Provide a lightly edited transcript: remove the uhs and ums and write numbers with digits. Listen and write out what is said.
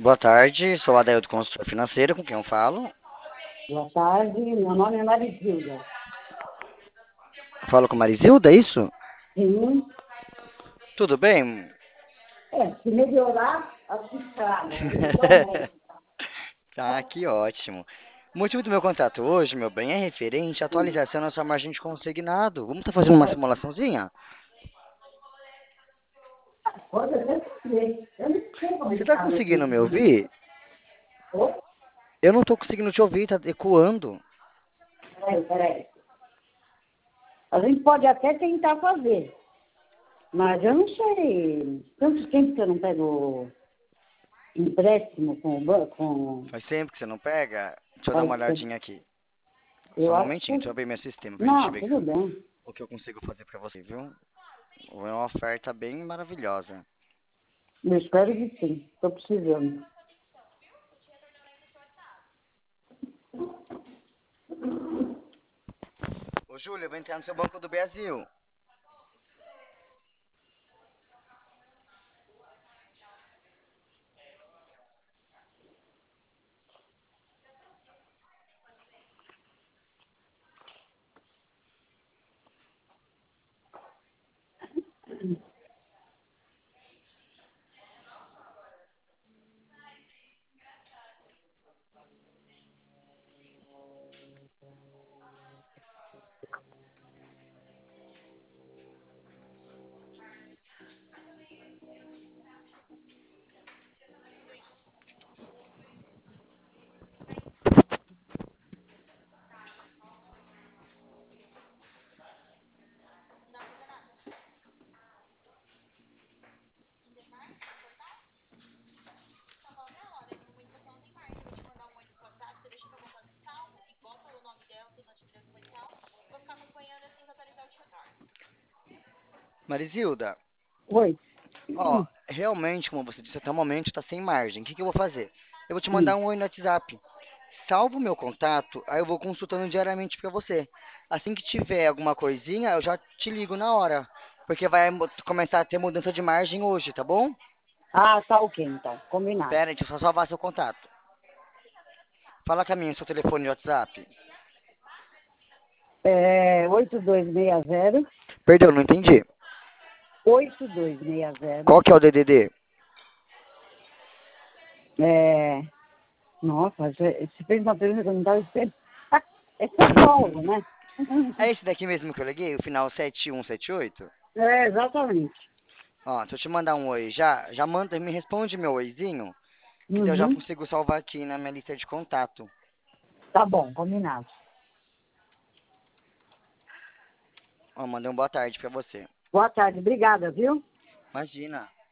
Boa tarde, sou Adaildo, consultor financeiro, com quem eu falo? Boa tarde, meu nome é Marisilda. Falo com Marizilda, é isso? Sim, Tudo bem? se melhorar, acho que está, né? Eu vou dar um médico. Tá, que ótimo. O motivo do meu contato hoje, meu bem, é referente à Sim. atualização da sua margem de consignado. Vamos estar fazendo uma simulaçãozinha? Pode até ser. Eu não sei como Você ele tá está meu conseguindo me sentimento. ouvir? Eu não tô conseguindo te ouvir, tá ecoando. Peraí. A gente pode até tentar fazer, mas eu não sei. Tanto tempo que eu não pego empréstimo com o banco, Faz tempo que você não pega? Deixa eu dar uma faz olhadinha aqui. Só eu um acho momentinho, deixa eu que... abrir meu sistema pra gente Não, ver tudo bem. o que eu consigo fazer pra você, viu? É uma oferta bem maravilhosa. Eu espero que sim. Estou precisando. Ô, Júlio, eu vou entrar no seu Banco do Brasil. Marizilda, Oi. ó, realmente, como você disse, até o momento está sem margem. O que que eu vou fazer? Eu vou te mandar Hum. um oi no WhatsApp. Salvo o meu contato, aí eu vou consultando diariamente para você. Assim que tiver alguma coisinha, eu já te ligo na hora. Porque vai começar a ter mudança de margem hoje, tá bom? Ah, tá ok, então. Combinado. Pera aí, deixa eu só salvar seu contato. Fala com a minha, seu telefone de WhatsApp. 8260 Perdão, não entendi. 8260. Qual que é o DDD? É... Nossa, você fez uma pergunta que eu não estava esperando. É São Paulo, né? É esse daqui mesmo que eu liguei, o final 7178? É, exatamente. Ó, se eu te mandar um oi já manda, me responde meu oizinho, que daí eu já Uhum. consigo salvar aqui na minha lista de contato. Tá bom, combinado. Ó, mandei um boa tarde pra você. Boa tarde, obrigada, viu? Imagina.